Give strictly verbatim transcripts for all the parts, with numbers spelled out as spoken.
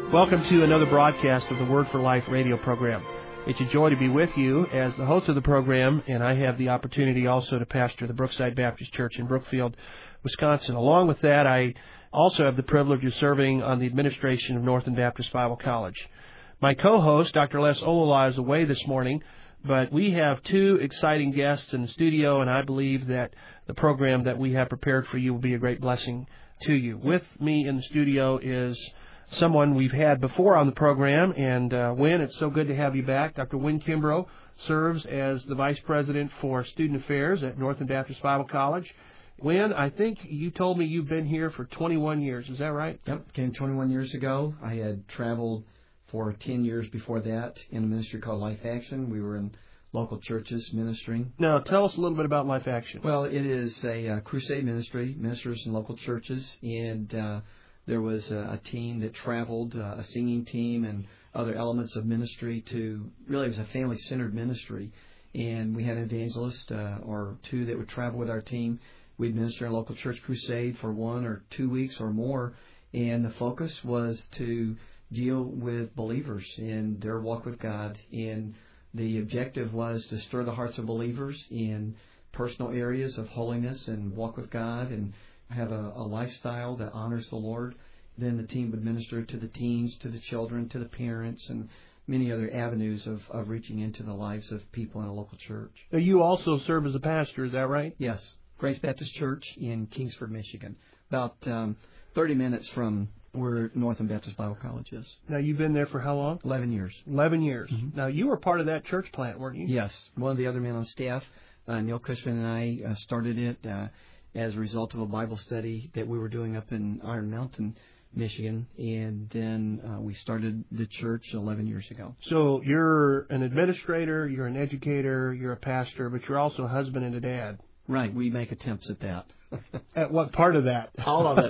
Welcome to another broadcast of the Word for Life radio program. It's a joy to be with you as the host of the program, and I have the opportunity also to pastor the Brookside Baptist Church in Brookfield, Wisconsin. Along with that, I also have the privilege of serving on the administration of Northern Baptist Bible College. My co-host, Doctor Les Olala, is away this morning, but we have two exciting guests in the studio, and I believe that the program that we have prepared for you will be a great blessing to you. With me in the studio is someone we've had before on the program, and uh, Wynn, it's so good to have you back. Doctor Wynn Kimbrough serves as the Vice President for Student Affairs at Northern Baptist Bible College. Wynn, I think you told me you've been here for twenty-one years. Is that right? Yep, came twenty-one years ago. I had traveled for ten years before that in a ministry called Life Action. We were in local churches ministering. Now, tell us a little bit about Life Action. Well, it is a uh, crusade ministry, ministers in local churches, and uh, there was a, a team that traveled, uh, a singing team and other elements of ministry to, really it was a family-centered ministry. And we had an evangelist uh, or two that would travel with our team. We'd minister in a local church crusade for one or two weeks or more. And the focus was to deal with believers in their walk with God. And the objective was to stir the hearts of believers in personal areas of holiness and walk with God and have a, a lifestyle that honors the Lord. Then the team would minister to the teens, to the children, to the parents, and many other avenues of, of reaching into the lives of people in a local church. Now, you also serve as a pastor, is that right? Yes. Grace Baptist Church in Kingsford, Michigan. About um, thirty minutes from where Northern Baptist Bible College is. Now, you've been there for how long? Eleven years. Eleven years. Mm-hmm. Now, you were part of that church plant, weren't you? Yes. One of the other men on staff, uh, Neil Cushman, and I uh, started it uh, as a result of a Bible study that we were doing up in Iron Mountain, Michigan, and then uh, we started the church eleven years ago. So you're an administrator, you're an educator, you're a pastor, but you're also a husband and a dad. Right, we make attempts at that. At what part of that? All of it.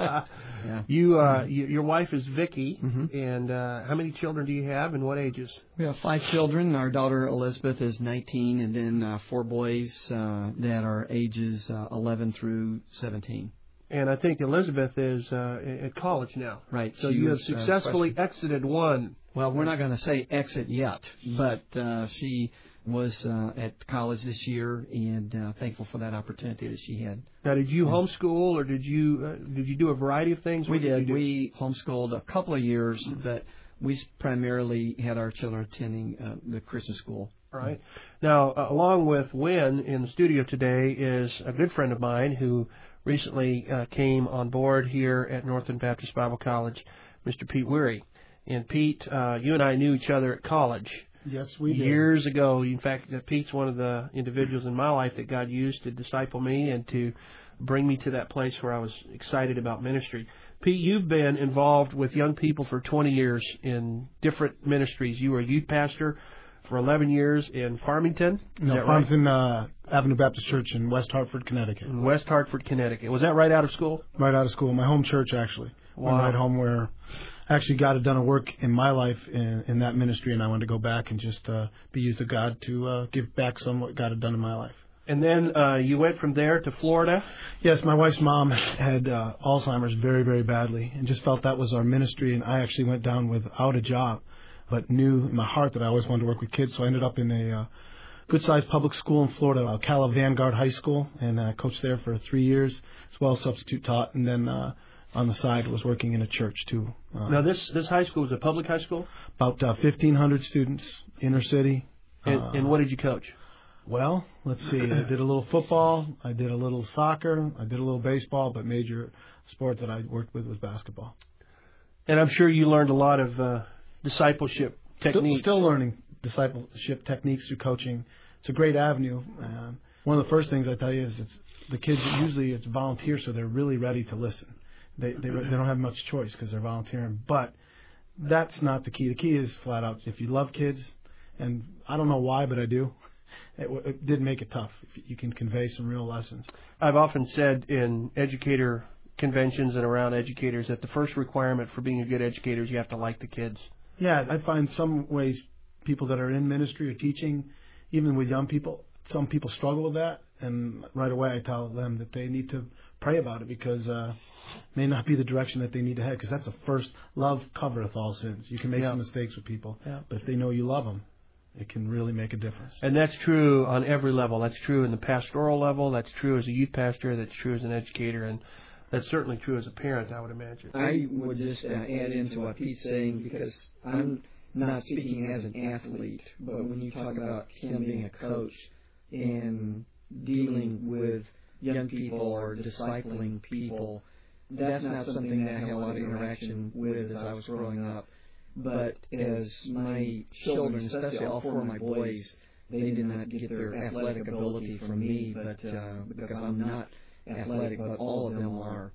Yeah. You, uh, you, your wife is Vicki, mm-hmm. and uh, how many children do you have, and what ages? We have five children. Our daughter Elizabeth is nineteen, and then uh, four boys uh, that are ages uh, eleven through seventeen. And I think Elizabeth is uh, at college now. Right. So she you have was, successfully uh, exited one. Well, we're not going to say exit yet, but uh, she was uh, at college this year, and uh, thankful for that opportunity that she had. Now, did you homeschool, or did you uh, did you do a variety of things? We what did. did. We homeschooled a couple of years, but we primarily had our children attending uh, the Christian school. Right. Now, uh, along with Wynn in the studio today is a good friend of mine who recently uh, came on board here at Northern Baptist Bible College, Mister Pete Weary. And Pete, uh, you and I knew each other at college. Yes, we did. Years ago. In fact, Pete's one of the individuals in my life that God used to disciple me and to bring me to that place where I was excited about ministry. Pete, you've been involved with young people for twenty years in different ministries. You were a youth pastor for eleven years in Farmington. No, Farmington right? uh, Avenue Baptist Church in West Hartford, Connecticut. In West Hartford, Connecticut. Was that right out of school? Right out of school. My home church, actually. Wow. Went right home where actually God had done a work in my life in, in that ministry, and I wanted to go back and just uh, be used of God to uh, give back some of what God had done in my life. And then uh, you went from there to Florida? Yes, my wife's mom had uh, Alzheimer's very, very badly and just felt that was our ministry, and I actually went down without a job, but knew in my heart that I always wanted to work with kids, so I ended up in a uh, good-sized public school in Florida, Ocala Vanguard High School, and I uh, coached there for three years, as well as substitute taught, and then uh, on the side was working in a church, too. Uh, now, this, this high school was a public high school? About uh, fifteen hundred students, inner city. And, uh, and what did you coach? Well, let's see. I did a little football. I did a little soccer. I did a little baseball, but major sport that I worked with was basketball. And I'm sure you learned a lot of uh, discipleship techniques. Still, still learning discipleship techniques through coaching. It's a great avenue. Um, one of the first things I tell you is it's, the kids, usually it's volunteer, so they're really ready to listen. They they, they don't have much choice because they're volunteering. But that's not the key. The key is flat out, if you love kids, and I don't know why, but I do, it, it did make it tough. You can convey some real lessons. I've often said in educator conventions and around educators that the first requirement for being a good educator is you have to like the kids. Yeah, I find some ways people that are in ministry or teaching, even with young people, some people struggle with that. And right away I tell them that they need to pray about it because uh, may not be the direction that they need to head, because that's the first, love covereth all sins. You can make yeah. some mistakes with people, yeah. but if they know you love them, it can really make a difference. And that's true on every level. That's true in the pastoral level. That's true as a youth pastor. That's true as an educator. And that's certainly true as a parent, I would imagine. I would just uh, add into what Pete's saying, because I'm not speaking as an athlete, but when you talk about him being a coach and dealing with young people or discipling people, that's not something that I had a lot of interaction with as I was growing up. But as my children, especially all four of my boys, they did not get their athletic ability from me, but uh, because I'm not athletic, but all of them are.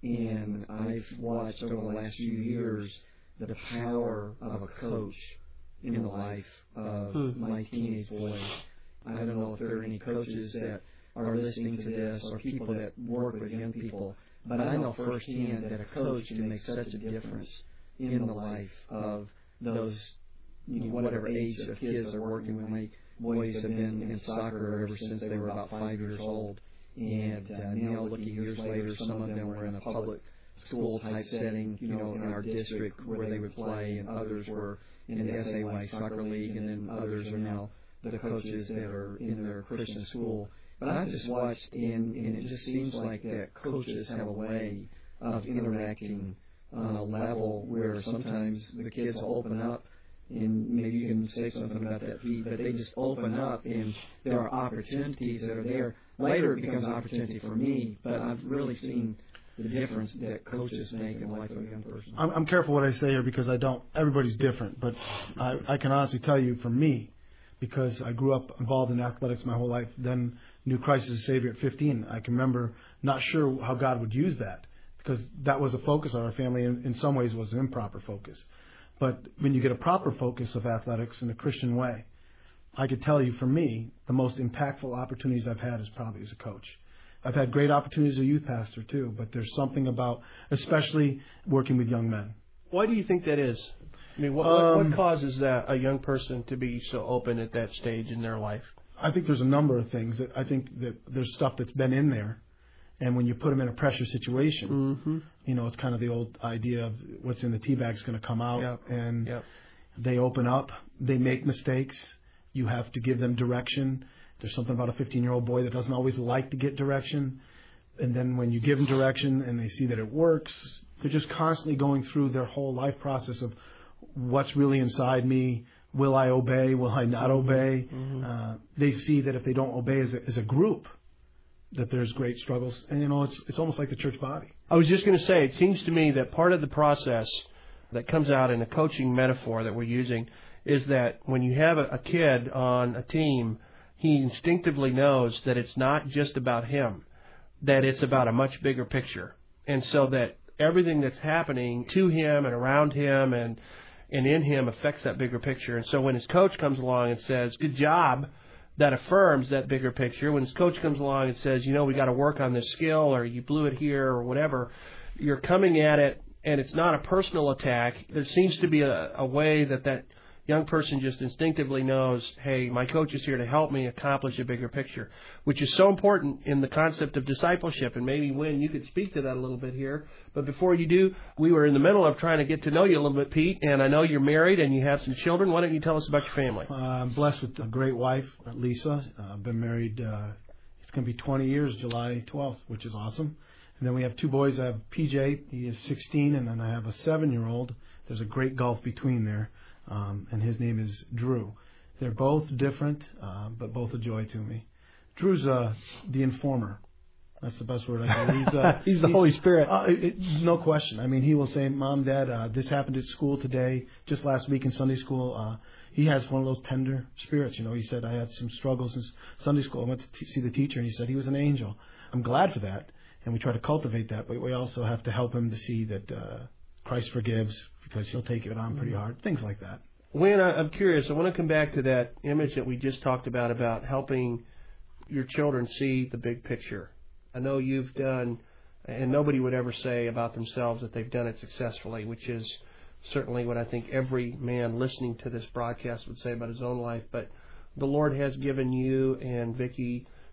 And I've watched over the last few years the power of a coach in the life of my teenage boys. I don't know if there are any coaches that are listening to this or people that work with young people, but I know firsthand that a coach can make such a difference in the life of those, you know, whatever age of kids are working with. My boys have been in soccer ever since they were about five years old. And uh, now, looking years later, some of them were in a public school type setting, you know, in our district where they would play, and others were in the S A Y Soccer League, and then others are now the coaches that are in their Christian school. But I've just watched, and, and it just seems like that coaches have a way of interacting on a level where sometimes the kids will open up, and maybe you can say something about that, Pete, but they just open up, and there are opportunities that are there. Later it becomes an opportunity for me, but I've really seen the difference that coaches make in the life of a young person. I'm, I'm careful what I say here, because I don't, everybody's different, but I, I can honestly tell you, for me, because I grew up involved in athletics my whole life, then knew Christ as a Savior at fifteen, I can remember not sure how God would use that, because that was a focus of our family, and in some ways was an improper focus. But when you get a proper focus of athletics in a Christian way, I could tell you, for me, the most impactful opportunities I've had is probably as a coach. I've had great opportunities as a youth pastor, too, but there's something about, especially working with young men. Why do you think that is? I mean, what, um, what causes that, a young person to be so open at that stage in their life? I think there's a number of things. That I think that there's stuff that's been in there, and when you put them in a pressure situation, mm-hmm. you know, it's kind of the old idea of what's in the tea bag is going to come out, yep. and yep. they open up, they make mistakes. You have to give them direction. There's something about a fifteen-year-old boy that doesn't always like to get direction. And then when you give them direction and they see that it works, they're just constantly going through their whole life process of what's really inside me. Will I obey? Will I not obey? Mm-hmm. Uh, they see that if they don't obey as a, as a group, that there's great struggles. And, you know, it's it's almost like the church body. I was just going to say, it seems to me that part of the process that comes out in a coaching metaphor that we're using is that when you have a, a kid on a team, he instinctively knows that it's not just about him, that it's about a much bigger picture. And so that everything that's happening to him and around him and and in him affects that bigger picture. And so when his coach comes along and says, good job, that affirms that bigger picture. When his coach comes along and says, you know, we got to work on this skill, or you blew it here, or whatever, you're coming at it, and it's not a personal attack. There seems to be a, a way that that young person just instinctively knows, hey, my coach is here to help me accomplish a bigger picture, which is so important in the concept of discipleship. And maybe, Wynn, you could speak to that a little bit here. But before you do, we were in the middle of trying to get to know you a little bit, Pete, and I know you're married and you have some children. Why don't you tell us about your family? Uh, I'm blessed with a great wife, Lisa. Uh, I've been married, uh, it's going to be twenty years, July twelfth, which is awesome. And then we have two boys. I have P J, he is sixteen, and then I have a seven-year-old. There's a great gulf between there. Um, and his name is Drew. They're both different, uh, but both a joy to me. Drew's uh, the informer. That's the best word I can use. He's, uh, he's the he's, Holy Spirit. Uh, it, it, no question. I mean, he will say, Mom, Dad, uh, this happened at school today, just last week in Sunday school. Uh, he has one of those tender spirits. You know, he said, I had some struggles in Sunday school. I went to t- see the teacher, and he said he was an angel. I'm glad for that, and we try to cultivate that, but we also have to help him to see that uh, Christ forgives, because he'll take it on pretty hard, things like that. Wynn, I'm curious. I want to come back to that image that we just talked about, about helping your children see the big picture. I know you've done, and nobody would ever say about themselves that they've done it successfully, which is certainly what I think every man listening to this broadcast would say about his own life. But the Lord has given you and Vicki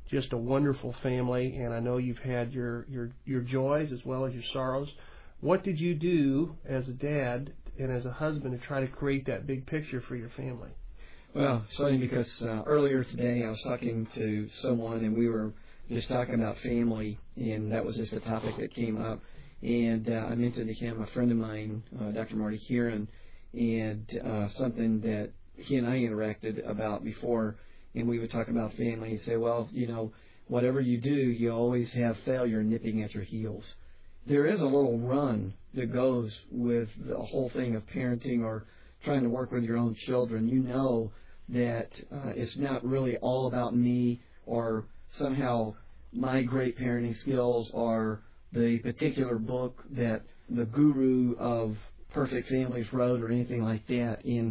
just a wonderful family, and I know you've had your, your, your joys as well as your sorrows. What did you do as a dad and as a husband to try to create that big picture for your family? Well, it's funny because uh, earlier today I was talking to someone, and we were just talking about family, and that was just a topic that came up. And uh, I mentioned to him a friend of mine, uh, Doctor Marty Kieran, and uh, something that he and I interacted about before, and we would talk about family. He'd say, well, you know, whatever you do, you always have failure nipping at your heels. There is a little run that goes with the whole thing of parenting or trying to work with your own children. You know that uh, it's not really all about me or somehow my great parenting skills are the particular book that the guru of perfect families wrote or anything like that. And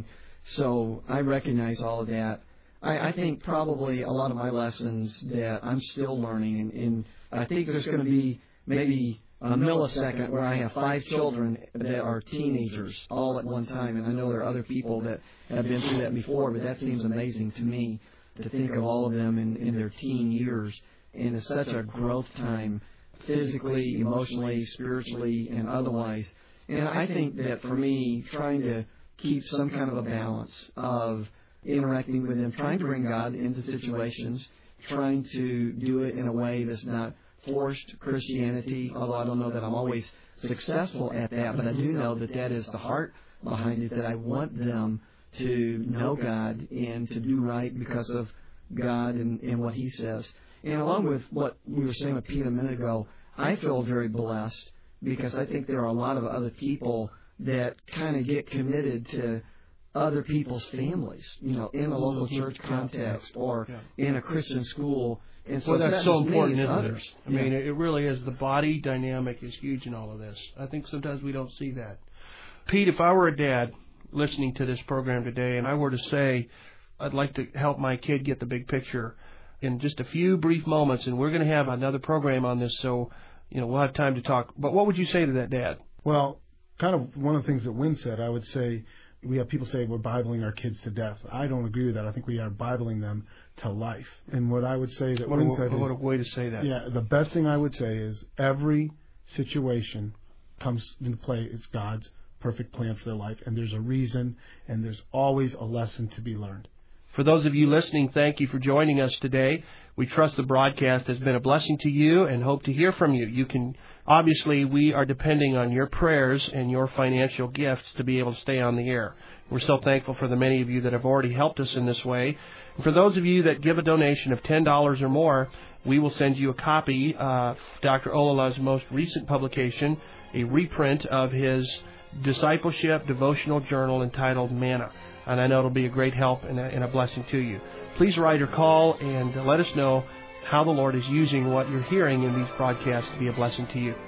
so I recognize all of that. I, I think probably a lot of my lessons that I'm still learning, and, and I think there's going to be maybe a millisecond where I have five children that are teenagers all at one time, and I know there are other people that have been through that before, but that seems amazing to me to think of all of them in, in their teen years, and it's such a growth time, physically, emotionally, spiritually, and otherwise. And I think that for me, trying to keep some kind of a balance of interacting with them, trying to bring God into situations, trying to do it in a way that's not forced Christianity, although I don't know that I'm always successful at that, but I do know that that is the heart behind it, that I want them to know God and to do right because of God and, and what He says. And along with what we were saying with Pete a minute ago, I feel very blessed because I think there are a lot of other people that kind of get committed to other people's families, you know, in a local church context or in a Christian school. And so well, that's that so important, isn't others. it? I yeah. mean, it really is. The body dynamic is huge in all of this. I think sometimes we don't see that. Pete, if I were a dad listening to this program today and I were to say, I'd like to help my kid get the big picture in just a few brief moments, and we're going to have another program on this, so you know we'll have time to talk. But what would you say to that dad? Well, kind of one of the things that Wynn said, I would say, we have people say we're Bibling our kids to death. I don't agree with that. I think we are Bibling them to life. And what I would say that what Wynn a, said what is... a way to say that. Yeah, the best thing I would say is every situation comes into play. It's God's perfect plan for their life, and there's a reason, and there's always a lesson to be learned. For those of you listening, thank you for joining us today. We trust the broadcast has been a blessing to you and hope to hear from you. You can obviously, we are depending on your prayers and your financial gifts to be able to stay on the air. We're so thankful for the many of you that have already helped us in this way. And for those of you that give a donation of ten dollars or more, we will send you a copy of Doctor Olala's most recent publication, a reprint of his discipleship devotional journal entitled Manna. And I know it'll be a great help and a, and a blessing to you. Please write or call and let us know how the Lord is using what you're hearing in these broadcasts to be a blessing to you.